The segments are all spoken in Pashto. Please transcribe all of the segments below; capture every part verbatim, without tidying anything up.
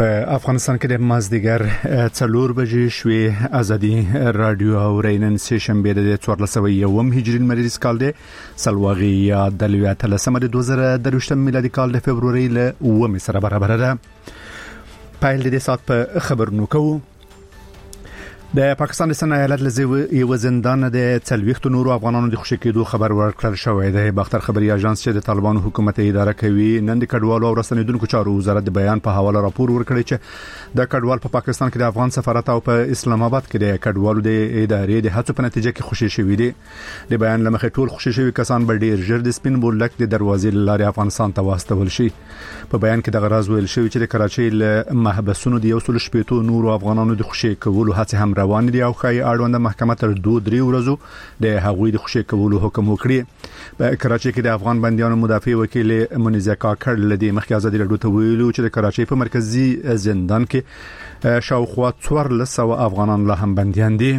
په افغانستان کې د مازدیګر څلور بجې شوې ازادي رادیو او رینن سیشن به د څوارلس سوه یوم هجري لمریز کال دی سلواغي یا د لویاتلسمه د دوه زره درویشتم میلادي کال د فبروري له اوومې سره برابر ده. پایل د سات په خبرونو کوو. د پاکستان د سنا ایالت لزیو یو زندان د څلويخت نورو افغانانو د خوشی کېدو خبر ورکړل شوی دی. باختر خبري اژانس چې د طالبانو حکومت اداره کوي نن د کډوالو او رسنیدونکو چارو وزارت د بیان په حواله راپور ورکړی چې د کډوال په پاکستان کې د افغان سفارت او په اسلام آباد کې د کډوالو د ادارې د هڅو په نتیجه کې خوشی شوی دی. د بیان لمخې ټول خوشی شوی کسان به ډیر ژر د سپین بولک د دروازې لارې افغانستان ته واستول شي. په بیان کې د غراز ویل شوی چې د کراچۍ له محبسونو د یو سل شپږ نورو افغانانو د خوشی کولو هڅه هم روان دي او خای اړوند محکمه تر دوه درې ورځو د هغوی د خوشی کولو حکم وکړي. په کراچۍ کې د افغان بنديانو مدافع وکیل منیزه کاکړ لدی مخکې ازادي رادیو ته ویلو چې د کراچۍ په مرکزی زندان کې شاوخوا څوارلس سوه افغانان لا هم بنديان دي.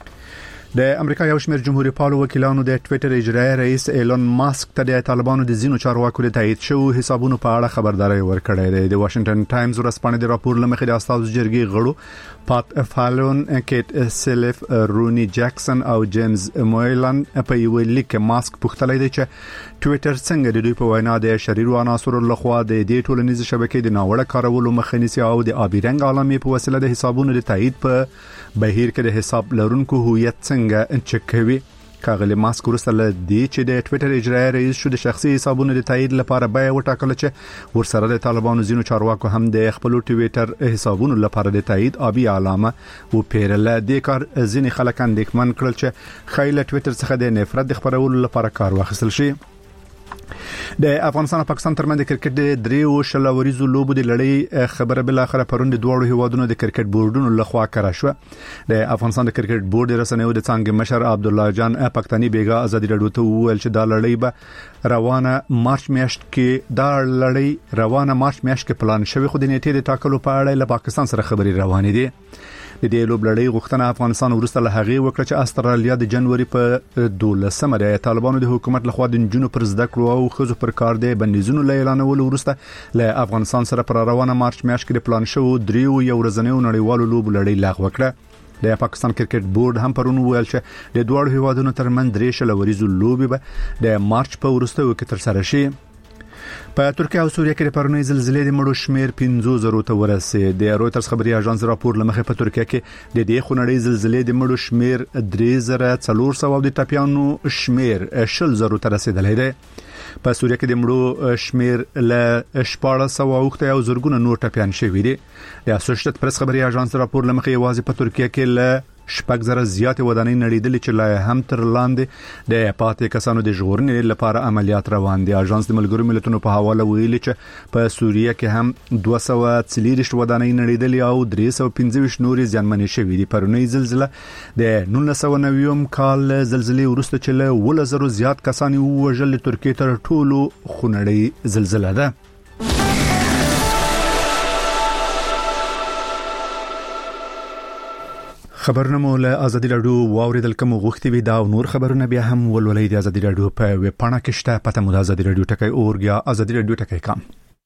د امریکا یو شمېر جمهوریت پالو وکیلانو د ټوئیټر اجرایی رئیس ایلون ماسک ته د طالبانو د زینو چارواکو د تایید شو حسابونو په اړه خبرداري ورکړې ده. د واشنگټن ټایمز ورسپانې د راپور لمخې د استاد جرګي غړو پات فالون کېټ سلیف رونی جکسن او جیمز مویلان په یو لیک ماسک پوښتلې ده چې ټوئیټر څنګه د دوی په وینا د شریر عناصر لخوا د دې ټولنیز شبکې د ناوړه کارولو مخنیسي او د آبي رنګ عالمي په وسیله د حسابونو د تایید په بهیر کې د حساب لرونکو هویت څنګه چکوي. کاغلی ماسک ورسره لدی چې د ټوئیټر اجرایی رئیس شو د شخصي حسابونو د تایید لپاره به وټاکل چې ورسره د طالبانو زینو چارواکو هم د خپل ټوئیټر حسابونو لپاره د تایید آبي علامه او پیرله د کار ځینې خلک اندېښمن کړل چې خایله ټوئیټر څخه د نفرت د خبرولو لپاره کار واخیستل شي. د افغانستان او پاکستان ترمنځ د کرکټ د دریو شلوريزو لوبو د لړۍ خبره بل اخر پروند دوه هیوادونو د کرکټ بورډونو لخوا کړه شو. د افغانستان د کرکټ بورډ رسنیو د څنګه مشر عبد الله جان پاکستاني بیګا ازادي رادیو ته ویل چې دا لړۍ به روانه مارچ میاشت کې دا لړۍ روانه مارچ میاشت کې پلان شوی خو د نیټې د ټاکلو په اړه له پاکستان سره خبري روانې دي. د دې لوب لړۍ غوښتنه افغانستان ورسته له هغه وکړه چې استرالیا د جنوري په دولسمه د طالبانو د حکومت لخوا د جنونو پر زده کړو او خزو پر کار د بندیزونو اعلانول ورسته له افغانستان سره پر روانه مارچ میاشت کې پلان شو دریو یو ورځنیو نړیوالو لوب لړۍ لغوه کړه. د پاکستان کرکټ بورډ هم پرون ویل چې د دوه هیوادونو ترمنځ درې شلوريزو لوبي به د مارچ په وروستیو کې تر سره شي. په ترکیه او سوریه کې د پرونی زلزلې د مړو شمیر پنځه زره ته ورسېد. د رويټرز خبري اژانس راپور لمخې په ترکیه کې د دې خونړۍ زلزلې د مړو شمیر درې زره څلور سوه او د ټاپیانو شمیر شل زره ته رسیدلی دی. په سوریه کې د مړو شمیر له شپږ سوه اوښته او زرګونه نور ټاپیان شوي دي. د اسوسییټډ پریس خبري اژانس راپور لمخې یوازې په ترکیه کې له شپږ زره زیاتې ودانۍ نړیدلې چې لا هم تر لاندې د پاتې کسانو د ژغورنې لپاره عملیات روان دي. اژانس د ملګرو ملتونو په حواله ویلي چې په سوریه کې هم دوه سوه څلوېښت ودانۍ نړیدلې او درې سوه پنځه ویشت نورې زیانمنې شوې دي. پرونی زلزله د نولس سوه نوي کال زلزلې وروسته چې له اووه زره زیات کسان ووژل ترکیه تر ټولو خونړۍ زلزله ده. خبرونه مو له ازادي رادیو واوریدل کوم غوښتي وي دا نور خبرونه بیا هم ولولې د ازادي رادیو په ویب پاڼه کې شته پته مو د ازادي رادیو ټکی اورګیا ازادي رادیو ټکی کام.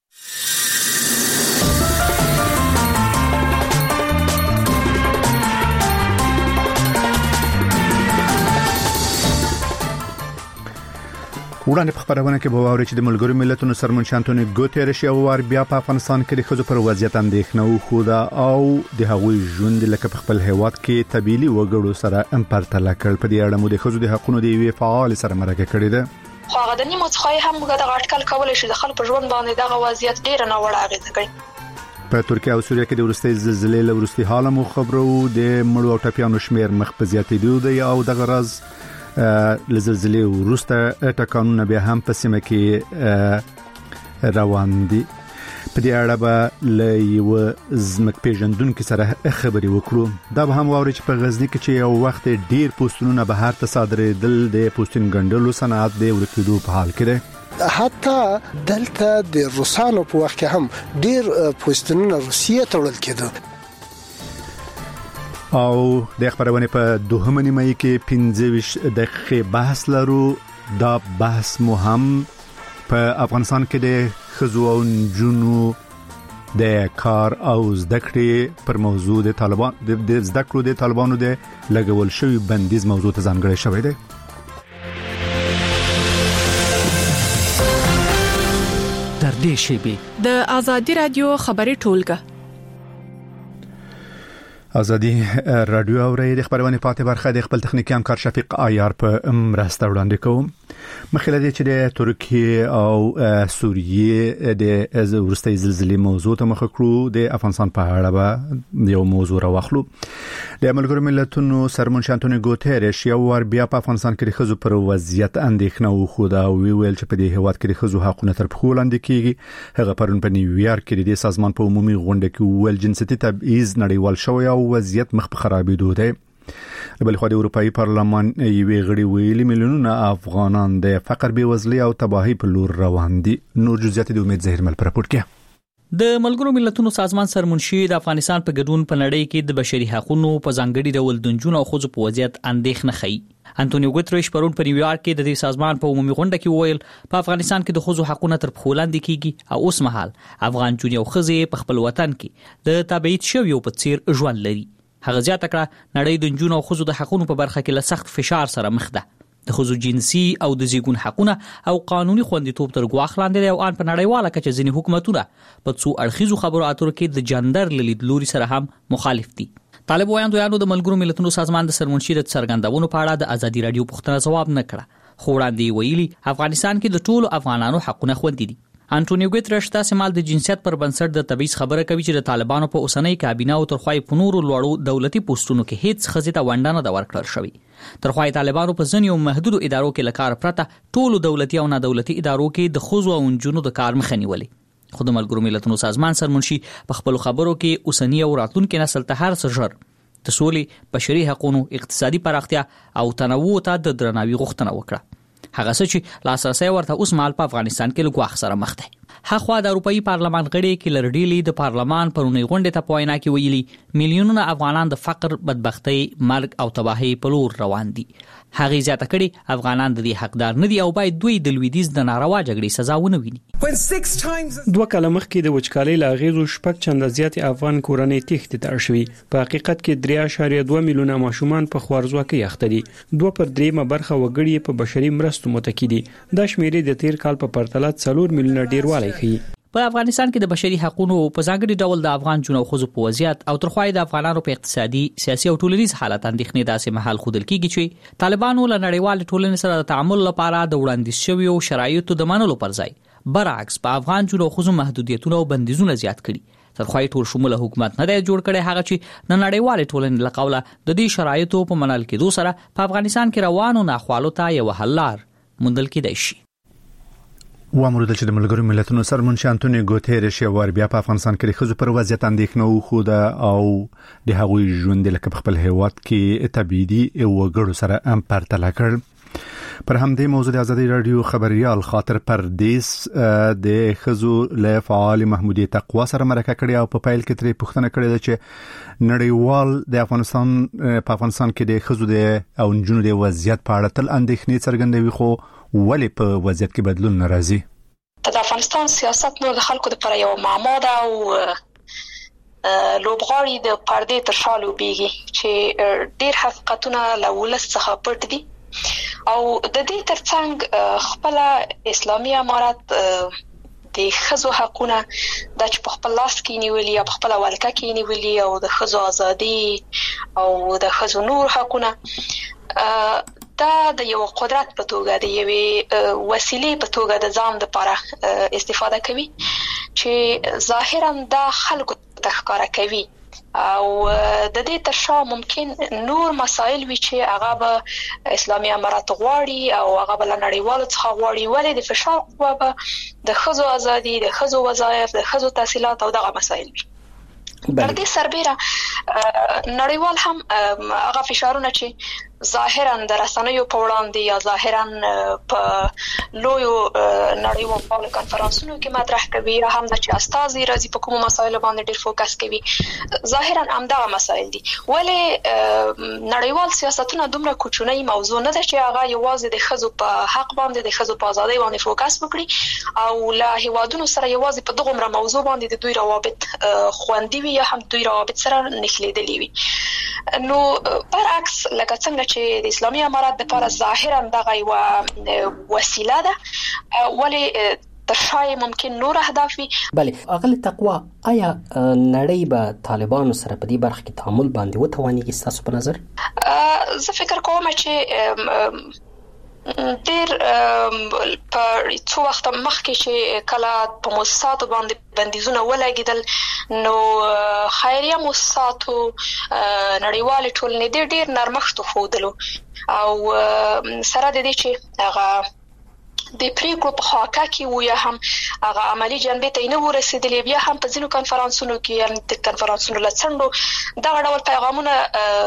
وړاندې په خبرونه کې به واوري چې د ملګرو ملتونو سرمنشي انټونیو ګوتيريش یو وار بیا په افغانستان کې د خزو پر وضعیت اندېښنه خو دا او د هغوی ژوند لکه په خپل هیواد کې تبدیلی وګړو سره امپرتل کړ. په دې اړه مو د خزو د حقوقو د وی فعال سره مرکه کړې ده. خو هغه د نیمو څخه هم موږ د اټکل کولای شو د خلکو په ژوند باندې دغه وضعیت ډیر نه وړ اغیزه کوي. په ترکیه او سوریه کې د ورستۍ زلزلې له ورستي حاله مو خبرو د مړو او ټپیانو شمیر مخ په زیاتېدو دی او د غرض لزلزلې ورسته ټکانونه بیا هم په سیمه کې روان دي. په دې اړه به له یو زمک پیژندونکو سره خبرې وکړو. دا به هم واوري چې په غزنی کې چې یو وخت ډیر پوسټونه بهر ته صادرېدل د پوسټین ګڼلو صنعت د ورکېدو په حال کې ده. حتی دلته د روسانو په وخت کې هم ډیر پوسټونه روسیې ته وړل کېدل. او د خبرونه په دوهمه نیمه کې پنځه ویشت دقیقې بحث لرو. دا بحث مهم په افغانستان کې د خزو او جنو د کار او زده کړې پر موضوع د طالبان د زده کړو د طالبانو د لګول شوی بندیز موضوع ته ځانګړی شوی دی. در دې شیبه د ازادي رادیو خبري ټولګه ازادي رادیو اوري د خبرونه پاتې برخه د خپل تخنیکی همکار شفیق عیار په مرسته وړاندې کوم. مخکې د چې د ترکیه او سوریه د ورستۍ زلزلې موضوع ته مخ کړو د افغانستان په اړه به یو موضوع راوخلو. د ملګرو ملتونو سرمنشي انټونیو ګوتيريش یو ور بیا په افغانستان کې د خزو پر وضعیت اندېښنه وخوده او ویل چې په دې هواد کې د خزو حقوقونه تر پښو لاندې کیږي. هغه پرون په نیویارک کې د سازمان په عمومي غونډه کې ویل جنسيتي تبعیض نړیوال شوی او وضعیت مخ په خرابېدو دی. بل خو د اروپאי پارلمان یوې غړي ویلي میلیونونه افغانان د فقر بېوزلۍ او تباہي په لور روان دي. نور جزئیات د امید زهیر مل پر راپور کې. د ملګرو ملتونو سازمان سرمنشي د افغانستان په ګډون په نړۍ کې د بشري حقوقو په ځانګړي ډول د جنونو او خځو په وضعیت اندېښنه ښيي. انټونیو ګوتریش پرون په نیویارک کې د دې سازمان په عمومي غونډه کې وویل په افغانستان کې د خځو حقوقو تر پښو لاندې کیږي او اوس مهال افغان جون او خځې په خپل وطن کې د تبعید شویو په څیر ژوند لري. هغه زیاته کړه نړۍ د جون او خځو د حقوقو په برخه کې له سخت فشار سره مخ ده. د خځو جنسي او د زیږون حقوقونه او قانوني خوندیتوب تر ګواښ لاندې دي او ان په نړیواله کچه ځینې حکومتونه په څو اړخیزو خبرو اترو کې د جندر لیدلوري سره هم مخالف دي. طالب وایاندویانو د ملګرو ملتونو سازمان د سرمنشي د څرګندونو په اړه د ازادي رادیو پوښتنه ځواب نه کړه. خو وړاندې ویلي افغانستان کې د ټولو افغانانو حقونه خوندي دي. انټونیو ګوتریش تاسو مال د جنسیت پر بنسټ د تبعیض خبره کوي چې د طالبانو په اوسنۍ کابینه او ترخوای په نورو لوړو دولتي پوسټونو کې هیڅ خزې ته ونډه نه ورکړل شوی. ترخوای طالبانو په ځینو محدودو ادارو کې لکار پرته ټولو دولتي او نه دولتي ادارو کې د خزو او انجونو د کار مخه نیولې. خو د ملګرو ملتونو سازمان سرمنشي په خپل خبرو کې اوسنی او راتلونکي نسل ته هر څه ژر د سولې، بشري حقوقو، اقتصادي پراختیا او تنوع ته د درناوي غوښتنه وکړه. هغه څه چې لاسرسي ورته اوس مال په افغانستان کې لګواخ سره مخ دی. هغه د اروپאי پارلمان غړي کې لړډيلي د پارلمان پرونی غونډه ته پوینا کې ویلي میلیونونه افغانان د فقر، بدبختی، مرګ او تباہي په لور روان دي. هغه زیاته کړي افغانان د دې حقدار نه دي او باید دوی د لویدیز د ناروا جګړې سزا ونه ویني. دوه کاله مخکې د وچکالۍ لاغیزو شپږ چنده زیات افغان کورنۍ تښتې ته شوي. په حقیقت کې درې اعشاریه دوه میلیونه ماشومان په خوارځواکۍ اخته دي. دوه پر دریمه برخه وګړي په بشري مرستو متکی دي. دا شمیرې د تیر کال په پرتله څلور میلیونه ډیروالی ښيي. په افغانستان کې د بشري حقوقو په ځانګړي ډول د افغان جون او خځو په وضعیت او ترخوای د افغانانو په اقتصادي، سیاسي او ټولنیز حالت اندېښنې داسې محل خودل کیږي چې طالبانو له نړیوال ټولنې سره د تعامل لپاره د وړاندیز شویو شرایطو د منلو پر ځای برعکس په افغان جون او خځو محدودیتونه او بندیزونه زیات کړي. ترخوای ټول شموله حکومت نه دی جوړ کړي هغه چې د نړیوال ټولنې له قوله د دې شرایطو په منل کېدو سره په افغانستان کې روانو ناخوالو ته یو حل لار موندل کېدای شي. وامر د چې د ملګرو ملتونو سرمنشي انټونیو ګوتيريش یو ور بیا په افغانستان کې د خزو پر وضعیت اندېښنه وخوده او د هغوی ژوند لکه په خپل هیواد کې تبعیدي او وګړو سره هم پرتله کړ. پر همدې موضوع د ازادي رادیو خبريال خاطر پردیس د خزو له فعال محمودي تقوا سره مرکه کړې او په پایل کې ترې پوښتنه کړې ده چې نړیوال د افغانستان په افغانستان کې د خزو د او جنونو د وضعیت په اړه تل اندېښنې څرګندوي خو ولی په وضعیت کې بدلون ناراضي. د افغانستان سیاست نو د خلکو لپاره یو معما ده او لوبغاړي د پردې تر شا لوبېږي چې ډېر حقیقتونه له ولس څخه پټ دي او د دې ترڅنګ خپل اسلامي امارت د خزو حقونه د چې په خپل لاس کې نیولي او په خپل ولکه کې نیولي او د خزو ازادي او د خزو نور حقونه دا د یو قدرت په توګه د یوې وسیلې په توګه د ځان لپاره استفاده کوي چې ظاهرا دا خلکو ته ښکاره کوي او د دې تر شا ممکن نور مسائل وي چې هغه به اسلامي امارت غواړي او هغه به له نړیوالو څخه غواړي ولې د فشار قوه به د خزو ازادي، د خزو وظایف، د خزو تحصیلات او دغه مسائل وي. تر دې سربېره نړیوال هم هغه فشارونه چې ظاهرا د رسنیو په وړاندې یا ظاهرا په لویو نړیوالو کانفرنسونو کې مطرح کوي یا هم د چې استازي راځي په کومو مسایلو باندې ډېر فوکس کوي. ظاهرا همدغه مسایل دي، ولې نړیوال سیاستونه دومره کوچنی موضوع نه ده چې هغه یوازې د ښځو په حق باندې د ښځو په ازادۍ باندې فوکس وکړي او له هیوادونو سره یوازې په دغه عمره موضوع باندې د دوی روابط خوندي وي یا هم دوی روابط سره نښلېدلي وي. نو برعکس لکه څنګه چې د اسلامي امارات لپاره ظاهرا دغه یوه وسیله ده، ولې تر شای ممکن نور اهداف وي. بله اغل تقوا، آیا نړۍ به طالبانو سره په دې برخه کې تعامل باندې وتوانیږي ستاسو په نظر؟ زه فکر کوم چې ډېر په څو وخت مخکې چې کله په موسساتو باندې بندیزونه ولګېدل نو خیریه موسساتو نړیوالې ټولنې ډېر ډېر نرمښت وښودلو او سره د دې چې هغه د پریکړو په خاکه کې و یا هم هغه عملی جنبې ته نه ورسېدلې، بیا هم په ځینو کنفرانسونو کې یا د کنفرانسونو له څنډو دغه ډول پیغامونه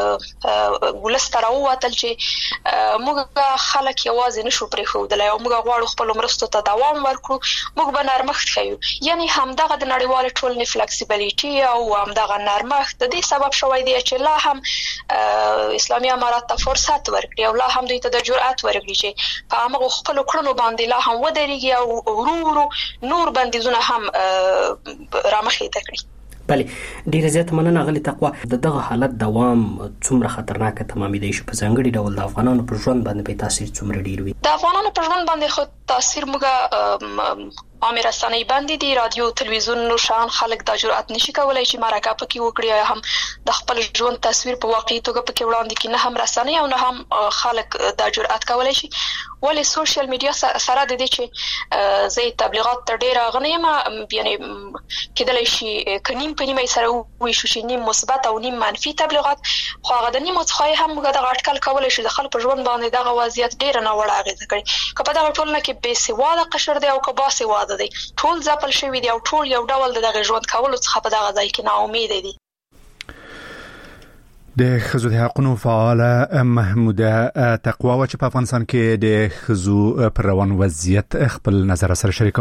ولس ته راووتل چې موږ خلک یوازې نشو پرېښودلی او موږ غواړو خپلو مرستو ته دوام ورکړو، موږ به نرمښت ښیو. یعنې همدغه د نړیوالې ټولنې فلکسیبلیټي او همدغه نرمښت د دې سبب شوی دی چې لا هم اسلامي امارات ته فرصت ورکړي او لا هم دوی ته د جرأت ورکړي چې په همغو خپلو کړنو باندې لا هم ودرېږي او ورو ورو نور بندیزونه هم رامخې ته کړي. بله ډیره زیاته مننه غلی تقوا. د دغه حالت دوام څومره خطرناک تمامېدای شي؟ په ځانګړي ډول د افغانانو پر ژوند باندې به تاثیر څومره ډیر وي؟ د افغانانو پر ژوند باندې خو تاثیر موږ عامه رسنۍ باندې دي، رادیو تلویزیون نور شان خلک د جرأت نشي کولای چې مرکه پکې وکړي یا هم د خپل ژوند تصویر په واقعي توګه پکې وړاندې کړي، نه هم رسنۍ او نه هم خلک د جرأت کولای شي. ولې سوشل میډیا سره د دې چې زه تبلیغات تر ډیره غنیمه یعنی کېدلی شي کنیم په نیمه سره وایو چې نیم مثبت او نیم منفي تبلیغات، خو هغه د نیمو څخه هم موږ د اټکل کولای شي د خلکو په ژوند باندې دغه وضعیت ډیره ناوړه اغیزه کوي. که په دغه ټولنه کې بې سواده قشر دی او که باسواده دی، ټول ځپل شوي دي او ټول یو ډول د دغه ژوند کولو څخه په دغه ځای کې ناامیده دي. د ښځو د حقوقو فعاله محموده تقوا و چې په افغانستان کې د ښځو پر روان وضعیت خپل نظر سره شریکو.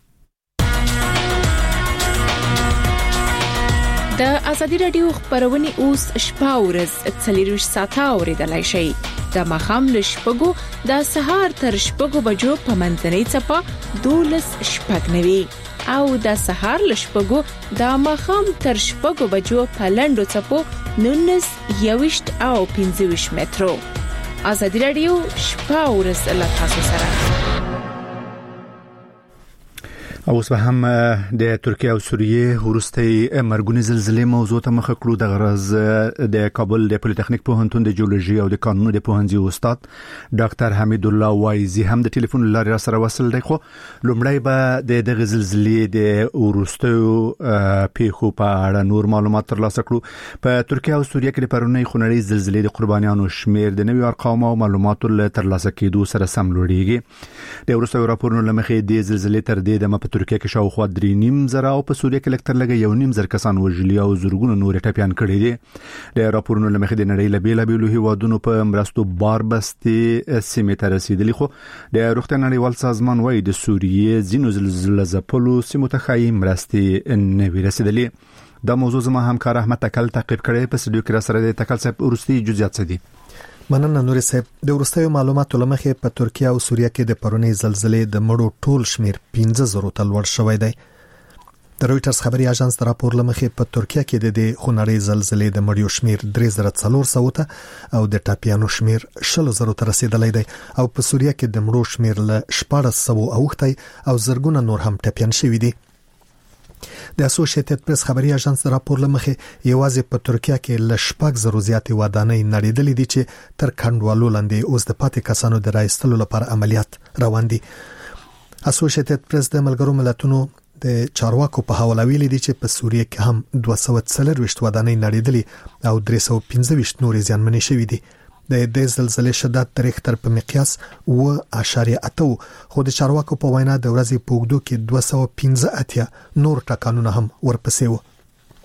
د ازادي رادیو خبرونه اوس شپه ورځ څلور ساعته اوریدلای شئ. د مخام له شپږو د سهار تر شپږو بجو په منځنۍ چپه دولس شپږ نوي او د سهار له شپږو د مخام تر شپږو بجو په لندو چپو نونس یوشت او پنځوش مترو. ازادي رادیو شپه ورځ له تاسو سره. اوس به هم د ترکیه او سوریه وروستي مرګونی زلزلې موضوع ته مخ کړو. د غرض د کابل د پولیټیکنیک پوهنتون د جیولوژي او د قانون د پوهنځي استاد ډاکټر حمید الله وایزي هم د ټلیفون لارې را سره وصل دی. خو لومړی به د دغه زلزلې د وروستي پیښو په اړه نور معلومات ترلاسه کړو. په ترکیه او سوریه کې د پرونی خونړۍ زلزلې د قربانیانو شمیر د نوي ارقام او معلوماتو له ترلاسه کېدو سره سم لوړیږي. د وروستي راپورونو لمخې د زلزلې تر دې د ترکیه کې شاوخوا درې نیم زره او په سوریه کې لکتر لګي یو نیم زر کسان وژلي او زرګونو نور ټپيان کړي دي. د راپورونو لمخې د نړۍ له بیلابېلو هیوادونو په مرستو بار بستي سیمه ته رسیدلی. خو د روغتیا نړیوال سازمان وايي د سوریه زینو زلزلې زپلو سیمه ته خای مرستي نه ورسیدلې. دا موضوع زما همکار احمد تکل تعقیب کړي. په سټډیو کې را سره د تکل صاحب ورستي جزئیات څه دي؟ مننه نور صاحب. د ورستیو معلوماتو لمخې په ترکیه او سوریه کې د پرونی زلزلې د مړو ټول شمیر پنځه زره ته لوړ شوی دی. د رويټرز خبري اژانس د راپور لمخې په ترکیه کې د خونړۍ زلزلې د مړیو شمیر درې زره څلور سوه ته او د ټاپیانو شمیر شل زره ته رسیدلی دی او په سوریه کې د مړو شمیر له شپږ سوه اوښتی او زرګونه نور هم ټاپیان شوي دي. د اسوسییټډ پریس خبري اژانس راپور لمخې یوازې په ترکیه کې ل شپږ زره زیاتې ودانۍ نړیدلې دي چې تر کډوالو لاندې اوس د پاتې کسانو د راایستلو لپاره عملیات روان دي. اسوسییټډ پریس د ملګرو ملتونو د چارواکو په حواله ویلي دي چې په سوریه کې هم دوه سوه څلرويشت ودانۍ نړیدلې او درې سوه پنځه ویشت نور زیانمنې شوې دي. د دې زلزلې شدت د ریختر په مقیاس اوه اعشاریه اته خو د چارواکو په وینا د ورځې په اوږدو کې دوه سوه پنځه اتیا نور ټکانونه هم ورپسې وو.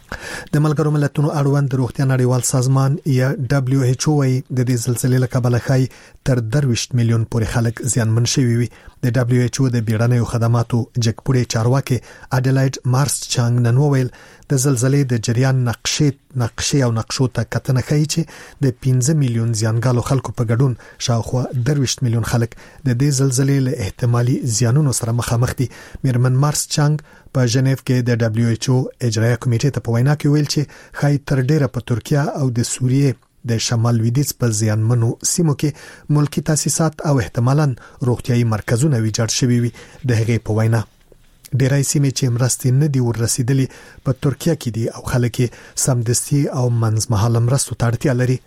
د ملګرو ملتونو اړوند روغتیا نړیوال سازمان یا دبليو ایچ او ای د دې زلزلې له کبله خای تر درویشت میلیون پورې خلک زیانمن شوي وي. د دبليو ایچ او د بیړنیو خدماتو جګپوړي چارواکي اډلایډ مارس چانګ نن وویل د زلزلې د جریان نقشې نقشې او نقشو ته کتنه کوي چې د پنځه میلیون زیانګالو خلکو په ګډون شاوخوا درویشت میلیون خلک د دې زلزلې له احتمالي زیانونو سره مخامخ دي. میرمن مارس چانګ په ژنیف کې د دبليو ایچ او اجرایي کمیټې ته په وینا کې ویل چې خای تر ډیره په ترکیه او د سوریې د شمال لویدیځ په زیانمنو سیمو کې ملکی تاسیسات او احتمالاً روغتيایي مرکزونه ویجاړ شوي وي. د هغې په وینا ډیرای سیمې چې مرستې نه دی ورسېدلې په ترکیه کې دي او خلک سمدستي او منځمهاله مرستو ته اړتیا لري.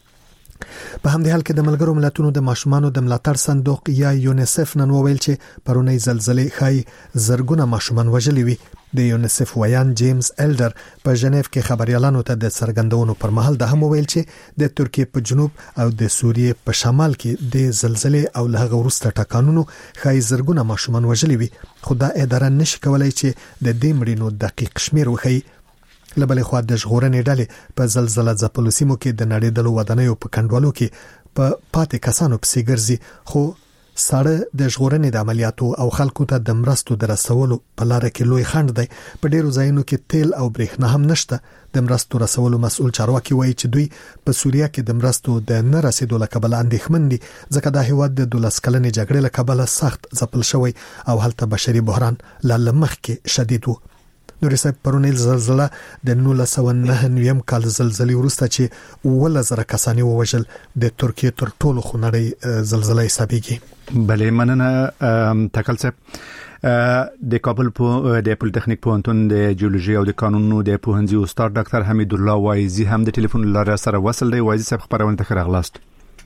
په همدې حال کې د ملګرو ملتونو د ماشومانو د ملاتړ صندوق یا یونیسف نن وویل چې پرونی زلزلې خای زرګونه ماشومان وژلي وي. د یونیسف ویان جیمز ایلډر په ژنیف کې خبريالانو ته د څرګندونو پر مهال د هم ویل چې د ترکیه په جنوب او د سوریې په شمال کې د زلزلې او له هغه وروسته ټکانونو خای زرګونه ماشومان وژلي وي. خو دا اداره نشي کولای چې د دې مړینو دقیق شمیر وښيي. لبلې خو د ژغورنې ډلې په زلزلہ ځپلو سیمو کې د نړیدلو ودانیو په کندوالو کې په پاتې کسانو پسې ګرځي، خو ساړه د ژغورنې د عملیاتو او خلکو ته د مرستو د رسولو په لار کې لوی خنډ دی. په ډیرو ځایونو کې تیل او برېښنا هم نشته. د مرستو رسولو مسؤل چارواکي وایي چې دوی په سوریه کې د مرستو د نه رسیدو لکبل اندېښمن دي، ځکه دا هیواد د دولس کلنې جګړې لکبل سخت ځپل شوی او هلته بشري بحران لا لمخ کې شدید وو. نو رسې پرونیل زلزلہ د نولس سوه نهه نویم کال زلزلې وروسته چې اووه زره کسانی ووژل د ترکیه تر ټولو خونړۍ زلزلې حسابيږي. بلې مننه تکل صاحب. د کابل په د پولیټیکنیک پوهنتون د جیولوژي او د قانونو د پوهنځي استاد ډاکټر حمید الله وایزي هم د ټلیفون لاره سره وصل دی. وایزي صاحب خبرونه ته راغلاست.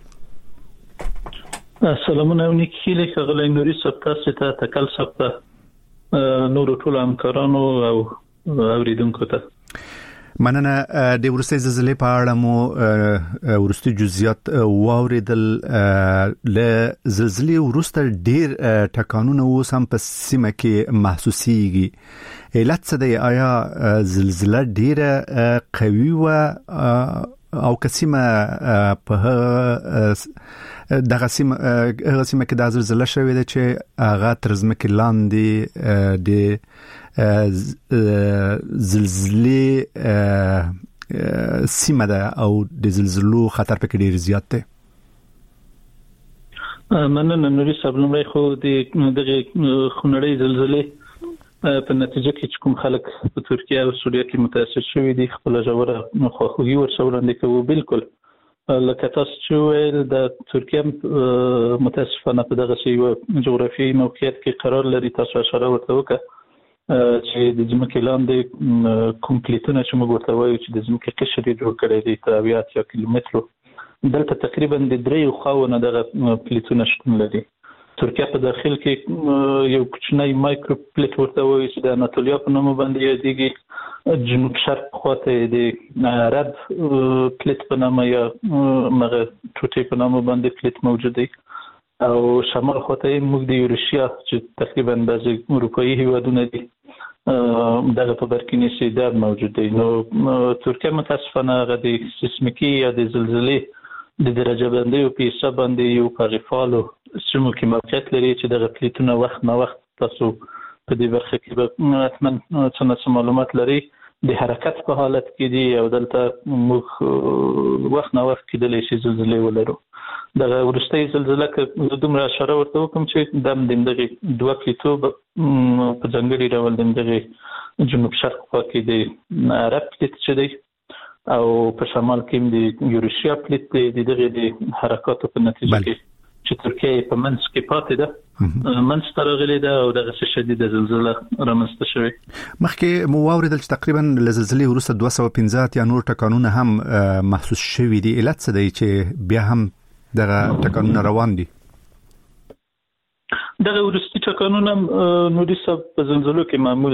سلامونه ونیکي خغلی نوري صاحب تاسو ته تکل صاحب نور ټول همکارانو او اوریدونکو ته مننه. د ورستي زلزلې په اړه مو ورستي جزئیات واوریدل. ل زلزلې ورسته ډیر ټکانونه اوس هم په سیمه کې محسوسيږي. علت څه دی؟ آیا زلزلہ ډیره قوي و او کسیمه په دغه سیمه هغه سیمه کې د زلزلہ شوې ده چې هغه ترزمکه لاندې د زلزلې سیمه ده او د زلزلو خطر پکې ډیر زیات دی. مننه نوري صاحب. لمړی خو د دغه خونړۍ زلزلې په نتیجه کې کوم خلک په ترکیه او سوریه کې متاثر شوي دي خپل ژوره خواخوږي ورسولند کوي. بالکل لکه تاسو چې ویل د ترکیه متاسفانه په دغه یو جغرافیایي موقعیت کې قرار لري. تاسو اشاره ورته وکړه چې د ځمکې لاندې کوم پلیټونه چې موږ ورته وایو چې د ځمکې قشر یې جوړ کړی دی تر اویا اتیا کیلومترو، دلته تقریبا د دریو خواوو نه دغه پلیټونه شتون لري. ترکیه په داخل کې یو کوچنی مایکرو پلیټ ورته وایي چې د اناتولیا په نوم باندې یادېږي. جنوب شرق خواته د عرب پلیټ په نامه یا مغه ټوټې په نامه باندې پلیټ موجود دی او شمال خواته موږ د یورشیا چې تقریبا بعضی اروپایي هیوادونه دي دغه په برکینی سیداب موجود دی. نو ترکیه متاسفانه هغه د سیسمیکي یا د زلزلې د درجه بندۍ په حساب باندې یو پاغفالو سیمو کې موقعیت لري چې دغه پلیټونه وخت نه وخت تاسو په دې برخه کې به حتمن څه معلومات لري د حرکت په حالت کې دي او دلته موږ وخت نه وخت کې د زلزلې ولرو. دغه ورستۍ زلزلہ که دومره اشاره ورته وکم چې د دغه دوه پلیټو په ځانګړي ډول د جنوب شرق خوا کې د عرب پلیټ چې دی او په شمال کې د یورشیا پلیټ دی. دغه د حرکاتو په نتیجه کې چې ترکیه په منځ کې پاتې ده منځ ته راغلې ده او دغه شدیده زلزلہ رامنځته شوې. مخکې مو واوریدل چې تقریبا له زلزلې وروسته دوه سوه پنځه یا نور ټکانونه هم محسوس شوي دي. علت څه دی چې بیا هم دغه ټکانونه روان دي؟ دغه ورستي ټکانونه نوري صاحب په زلزلو کې معمول دي.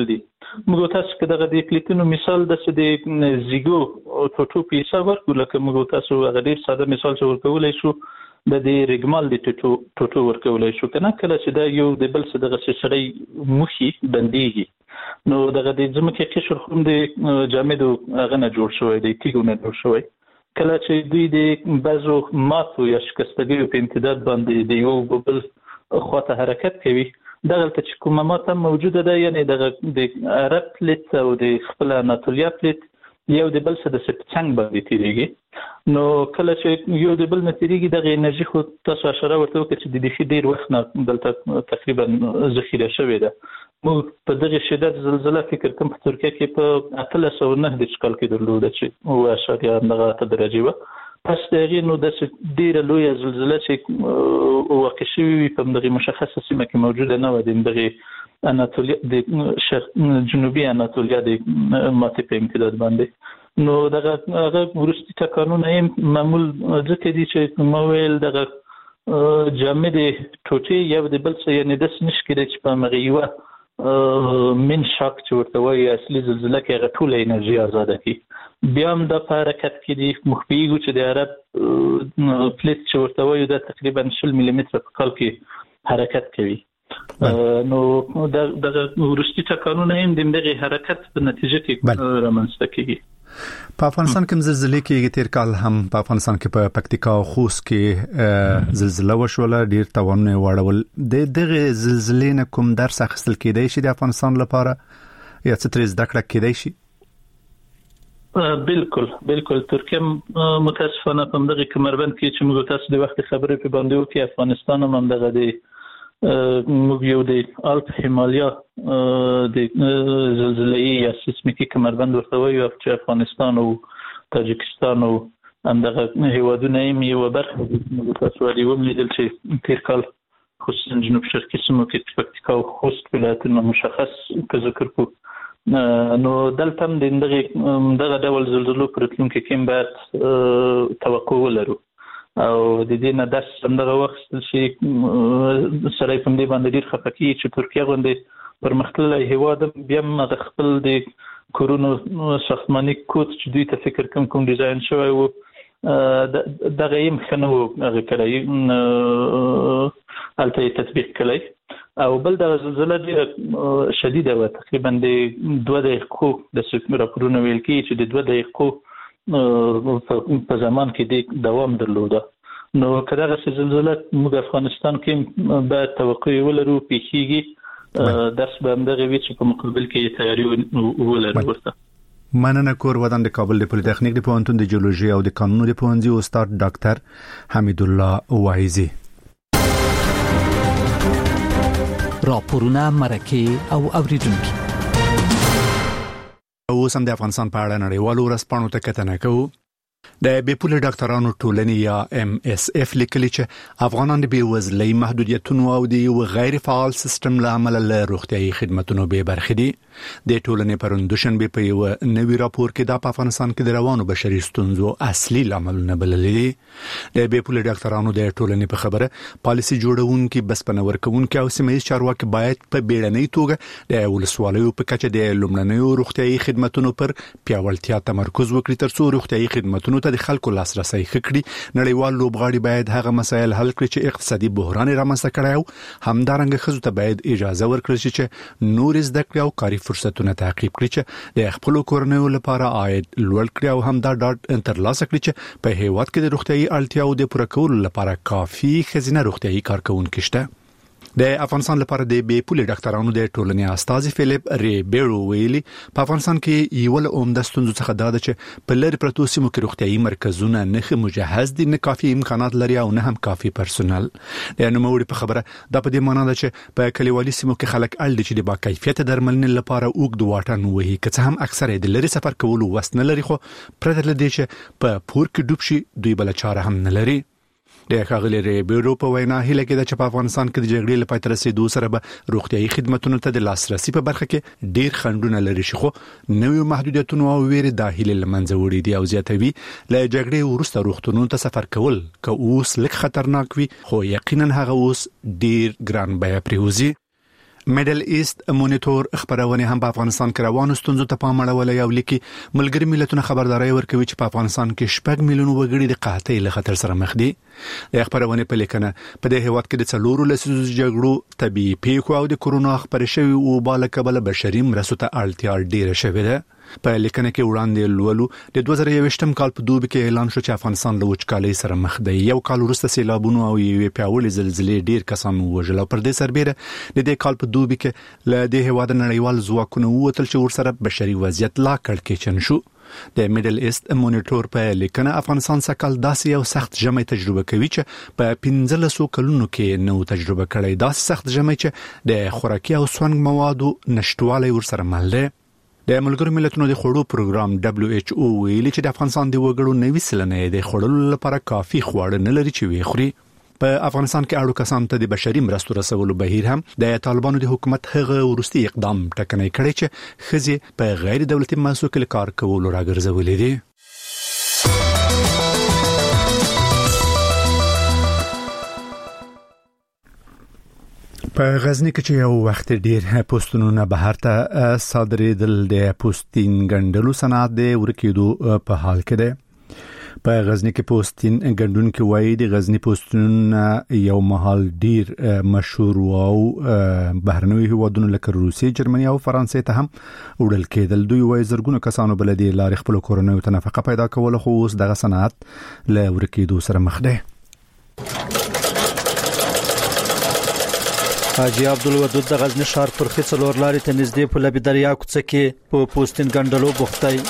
موږ تاسو کې دغه د پلیټونو مثال د د زیګو ټوټو په حساب ورکو لکه موږ تاسو هغه ډیر ساده مثال چې ورکولای شو د دې رګمال د ټوټو ټوټو ورکولای شو کنه کله چې دا یو د بل څه دغه سړی مخي بنديږي نو دغه د ځمکې قشر هم د جامدو هغه نه جوړ شوی دی تیګو نه جوړ شوی کله چې دوی د بعضو ماتو یا شکستګیو په امتداد باندې د یو بل خواته حرکت کوي دغه چې کومه ماته موجوده ده یعنی دغه د عرب پلیت او د خپل اناتولیا پلیت یو د بل څه د څنګه باندې تیریږي نو کله چې یو د بل نه تیریږي دغه انرژي خو تاسو اشاره ورته وکړه چې د دې ډیر وخت نه دلته تقریبا ذخیره شوې ده موږ په دغه شدت زلزلہ فکر کوم په ترکیه کې په اتلس او نه د کال کې درلوده چې او اشاریه نه درجه و پس دغه نو د ډیره لوی زلزلہ چې واقع شوی په دغه مشخصه سیمه کې موجوده نه و د دغه اناتولیا د شرق جنوبي اناتولیا د ماته په امتداد باندې نو دغه هغه ورستي تکانونه یې معمول ځکه دي چې مویل دغه جامد ټوټي یو د بل څه یعنی د نشکره چې په مغیوه من شاک چې ورته وایي اصلي زلزلہ کې هغه ټول انرژي آزاده کی بیا هم د حرکت کې دی مخفیګو چې د عرب پلیت چې ورته وایي دا تقریبا شل ملي متر په کال کې حرکت کوي نو د ورستي تکانونه هم د دغه حرکت په نتیجه کې رامنځته کیږي په افغانستان کې زلزلې کې تیر کال هم په افغانستان کې په پکتیکا او خوست کې زلزلہ وشوله ډیر توانونه وړول د دغه زلزلې نه کوم درس اخیستل کېدای شي د افغانستان لپاره یا څه تر زده کړه کېدای شي بالکل بالکل ترکیه متاسفانه په دغه کمربند کې چې موږ تاسو د وخت خبرې په باندې وکړو افغانستان هم دغه دی موږ یو د الپ هیمالیا د زلزلې یا سیسمیکي کمربند ورته وایو چې افغانستان او تاجکستان او همدغه هیوادونه یې یو برخه موږ تاسو لري ولیدل چې تیر کال خصوصا جنوب شرقي سیمو کې پکتیکا او خوست ولایتونه مشخص په ذکر کو نو دلته هم دغه دغه ډول زلزلو پر راتلونکي کې باید توقع ولرو او د دې نه د څنګه وخت چې سره په دې باندې ډیر خفقي چې ترکیه غونډه پرمختللې هیواد بیا د خپل د کورونو ساختماني کوډ چې دوی ته فکر کوم کوم ډیزاین شوی وو دغه یې مخنه هغه کړی الته تطبیق کړی او بل د زلزلہ ډیره شدیده و تقریبا د دوه دقیقو د سکمه راپورونه ویل کی چې د دوه دقیقو په زمان کې د دوام درلوده نو کله چې زلزلہ موږ افغانستان کې به توقع ولرو پیښیږي درس به همدغه وی چې په مقابل کې تیاری ولرو ورته مننه کور ودان د کابل د پولیټیکنیک د پوهنتون د جیولوژي او د قانون د پوهنځي استاد ډاکټر حمید الله وایزي راپورونه مرکه او اوریدونکو اوس هم د افغانستان په اړه نړیوالو ورځپاڼو ته کتنه کوو د بیپوله ډاکټرانو ټولنې یا ام اس اف لیکلي چې افغانان د بیوزلۍ محدودیتونو او د یو غیر فعال سیستم له امله له روغتيایي خدماتو به برخې دي د ټولنې پروندوشن به په یو نوي راپور کې د افغانستان کې د روانو بشري ستونزو اصلي لاملونه بللي دي د بیپوله ډاکټرانو د ټولنې په خبره پالیسي جوړونکي بسپنه ورکوونکي او سیمه ییز چارواکي باید په بیړنۍ توګه د ولسوالیو په کچه د لومړنیو روغتيایي خدماتو پر پیاوړتیا تمرکز وکړي ترڅو روغتيایي خدماتو ته د خلکو لاسرسي خکړي نړیوال لوبغاړي باید هغه مسایل حل کړي چې اقتصادي بحران رامنځته کړي او همدارنګه خزو ته باید اجازه ورکړي چې نور زده کړي او کاري فرصتونه تعقیب کړي چې د خپل کورنیو لپاره عاید لوړ کړي او هم دا ډاټ ترلاسه کړي چې په هیواد کې د روغتيایي اړتیاو د پوره کولو لپاره کافي خزینه روغتيایي کارکونکو شته د افغانستان لپاره د بیپوله ډاکټرانو د ټولنې استاد فلیپ ریبيرو ویلي په افغانستان کې یو له عمده ستونزو څخه دا ده چې په لری پروتو سیمو کې روغتيایي مرکزونه نه مجهز دي نه کافي امکانات لري او نه هم کافي پرسونل د نوموړي په خبره دا په دې معنی ده چې په کلیوالي سیمو کې خلک اړ دي چې د با کیفیت درملنې لپاره اوږد واټن وهي که څه هم اکثره د لری سفر کولو وس نه لري خو پرته لدې چې په پور کې ډوب شي دوی بل چاره هم نه لري د ښاغلي ریبيرو په وینا هیله کې د په افغانستان کې د جګړې لپاره تر رسیدو سره به روغتيایي خدماتو ته د لاسرسي په برخه کې ډیر خنډونه لري شي خو نوې محدودیتونه او ویره داخلي لمنځه وړي دي او زیاتوي له جګړې وروسته روغتونونو ته سفر کول که اوس لږ خطرناک وي خو یقینا هغه اوس ډیر ګران بیه پریوزي میډل ایست مونیټور خبرونه هم په افغانستان کې روانو ستونزو ته پام اړولې او لیکي ملګری ملتونه خبرداري ورکوي چې په افغانستان کې شپږ میلیون وګړي د قحطۍ له خطر سره مخ دي. د خبرونه په لیکنه په دې هیواد کې د څلورو لسیزو جګړو طبي پیښو او د کورونا خبرې شوی او بالا کبل بشري مرستو ته اړتیا ډیره شوې ده. په لیکنه کې وړاندې لولو د دوه زره یوویشتم کال په دوبي کې اعلان شو چې افغانستان له وچکالۍ سره مخ دی. یو کال وروسته سیلابونو او یوې پیاوړې زلزلې ډیر کسان وژل او پر دې سربېره د دې کال په دوبي کې له دې هیواد نړیوال ځواکونه ووتل چې ورسره بشري وضعیت لا کړکېچن شو. د میډل ایست مونیټور په لیکنه افغانستان سکهال داسې یو سخت ژمی تجربه کوي چې په پنځلسو کلونو کې نو تجربه کړی. داسې سخت ژمی چې د خوراکي او سونګ موادو نشټوالی ورسره مل دی. د ملګرو ملتونو د خوړو پروګرام دبليو ایچ او ویلي چې د افغانستان د وګړو نوي سلنه د خوړلو لپاره کافي خواړه نه لري چې وي خوري. په افغانستان کې اړو کسانو ته د بشري مرستو رسولو بهیر هم د طالبانو د حکومت هغه ورستي اقدام ټکنی کړی چې خزي په غیر دولتي مؤسسو کې کار کول راګرځولې دي. په غزنی کې چې یو وخت ډیر پوسټونه بهر ته صادرېدل د پوستین ګندلو صنعت د ورکیدو په حال کې ده. په غزنی کې پوستین ګندونکو وایي د غزنی پوستونه یو محل ډیر مشهور او بهرنوي هیوادونو لکه روسیې، جرمني او فرانسې ته هم وړل کېدل. دوی وایي زرګونه کسانو بل د لارې خپل کورنۍ ته نفقه پیدا کول، خو اوس دغه صنعت له ورکیدو سره مخ ده. حاجی عبدالودود د غزنی ښار پر خې څلور لارې ته نږدې په لبی دریا کوڅه کې په پوستین ګندلو بوختی.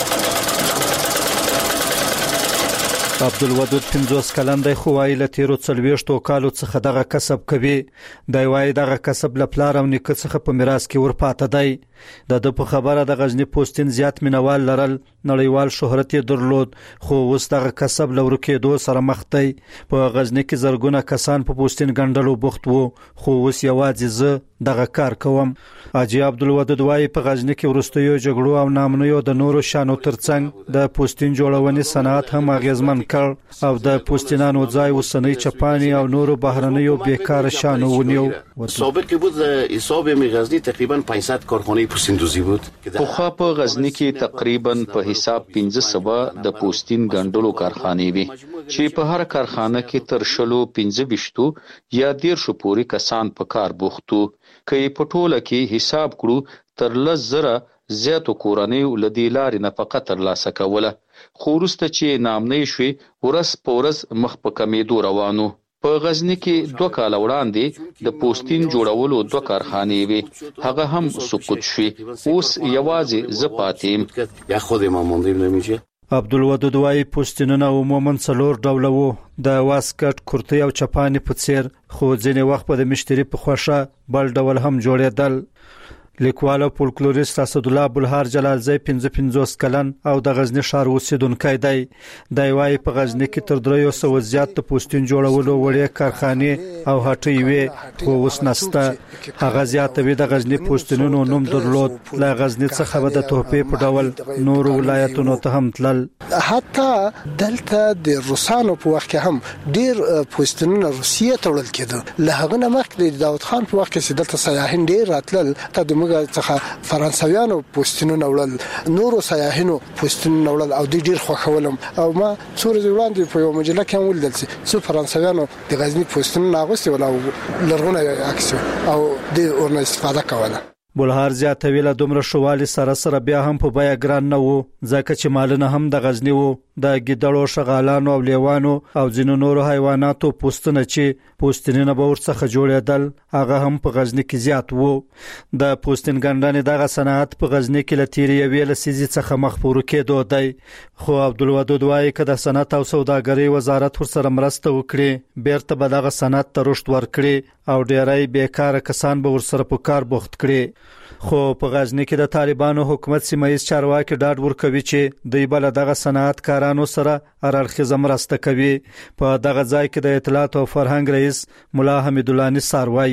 عبدالودود پنځوس کلن دی، خو وايي له تیرو څلوېښتو کالو څخه دغه کسب کوي. دی وايي دغه کسب له پلار او نیکه څخه په میراث کې ورپاته دی. د د په خبره د غزنی پوستین زیات مینوال لرل، نړیوال شهرت یې درلود، خو اوس دغه کسب له ورکېدو سره مخ دی. په غزنی کې زرګونه کسان په پوستین ګندلو بوخت وو، خو اوس یوازې زه دغه کار کوم. حاجی عبدالودود وايي په غزنی کې وروستیو جګړو او نامنیو د نورو شانو ترڅنګ د پوستین جوړونې صنعت هم اغیزمن کړ او د پوستینانو ځای وسنۍ چپانی او نورو بهرنیو بیکاره شانو ونیو. سابق کې بود حساب می غزنی تقریبا پانصد کارخانه پوستیندوزی بود. په خو په غزنی کې تقریبا په حساب پنځه سوه د پوستین ګندلو کارخانې وي چې په هر کارخانه کې تر شلو پنځه ویشتو یا دیرشو پورې کسان په کار بوختو. کې په ټوله کې حساب کړو تر لس زره زیاتو کورنیو لدی لارې نفقه ترلاسه کوله، خو وروسته چې نامنۍ شوې ورځ په ورځ مخ په کمیدو روانو. په غزنی کې دوه کال وړاندې د پوستین جوړولو دوه کارخانې وي، هغه هم سقوط شوې. اوس یوازې زه پاتې یم. یا خود ما موندیم نمیشه. عبدالودود وايي پوستینونه عموما څلور ډوله وو، د واسکټ، کورتۍ او چپانې په څیر، خو ځینې وخت په د مشتری په خوښه بل ډول هم جوړېدل. لیکوال او فولکلوریست اسدالله ابوالهار جلالزی پنځه پنځوس کلن او د غزنی ښار اوسیدونکی دی. دی وايي په غزنی کې تر دریو سوو زیات د پوستین جوړولو وړې کارخانې او هټۍ وې، خو اوس نشته. هغه زیاتوي د غزنی پوستینونو نوم درلود. له غزنی څخه به د تحفې په ډول نورو ولایتونو ته هم تلل. حتی دلته د روسانو په وخت کې هم ډیر پوستینونه روسیې ته وړل کېدل. له هغه نه مخکې د داود خان په وخت کې دلته سیاحین ډیر راتلل، ته د موږ څخه فرانسویانو پوستینونه وړل، نورو سیاحینو پوستینونه وړل او د ډیر خوښولم. او ما څو ورځې وړاندې په یو مجله کې هم ولیدل چې څو فرانسویانو د غزنی پوستینونه اغوستي ول او لرغونه عکس او د اورنه استفاده کوله. بولهار زیاتوي له دومره شوالي سره سره بیا هم په بیا ګران نه وو، ځکه چې مالونه هم د غزنی وو. د ګیدړو، شغالانو او لیوانو او ځینو نورو حیواناتو پوستونه چې پوستینونه به ورڅخه جوړېدل، هغه هم په غزنی کې زیات وو. د پوستین ګندنې دغه صنعت په غزنی کې له تیرې یوې لسیزې څخه مخ په ورکېدو دی. خو عبدالودود وايي که د صنعت او سوداګرۍ وزارت ورسره مرسته وکړي، بیرته به دغه صنعت ته رشد ورکړي او ډېری بیکاره کسان به ورسره په کار بوخت کړي. خو په غزنی کې د طالبانو حکومت سیمایي چارواکي ډاډ ورکوي چې دوی بل دغه صنعتکارانو سره هررخیزه مرسته کوي. په دغه ځای کې د اطلاعات او فرهنګ رئیس مولا حمید الله نثار وايي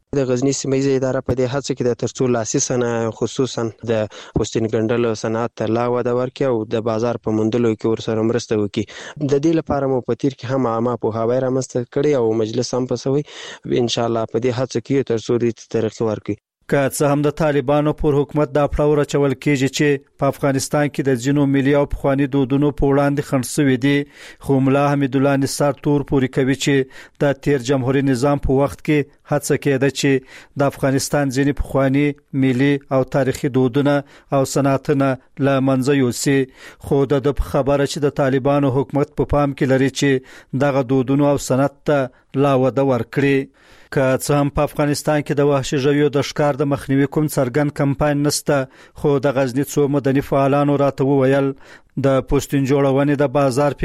د غزنی سیمه اداره په دې هڅه کې د ترڅو لاسي صنایع خصوصا د پوستین ګنډلو صنعت ته لا وده ورکړي او د بازار په موندلو کې ورسره مرسته وکړي. د دې لپاره مو په تیر کې هم عامه پوهاوی رامنځته کړي او مجلس هم پسوي ان شاء الله په دې هڅه کې ترڅو دې ترقی ورکړي. که څه هم د طالبانو پر حکومت دا پړاو راچول کېږي چې په افغانستان کې د ځینو ملي او پخوانی دودونو په وړاندې خنډ شوي دي، خو ملا حمید الله نثار تور پوري کوي چې د تیر جمهوریت نظام په وخت کې هڅه کېده چې د افغانستان ځینې پخوانی ملي او تاریخي دودونه او صنعتونه له منځه یوسي، خو د خبره چې د طالبانو حکومت په پام کې لري چې دغه دودونو او صنعت ته لا وده ورکړي. که څه هم په افغانستان کې د وحشي ژویو د ښکار د مخنیوي کوم څرګند کمپاین نشته، خو د غزنی څو مدني فعالانو راته وویل د پوستین جوړونې د بازار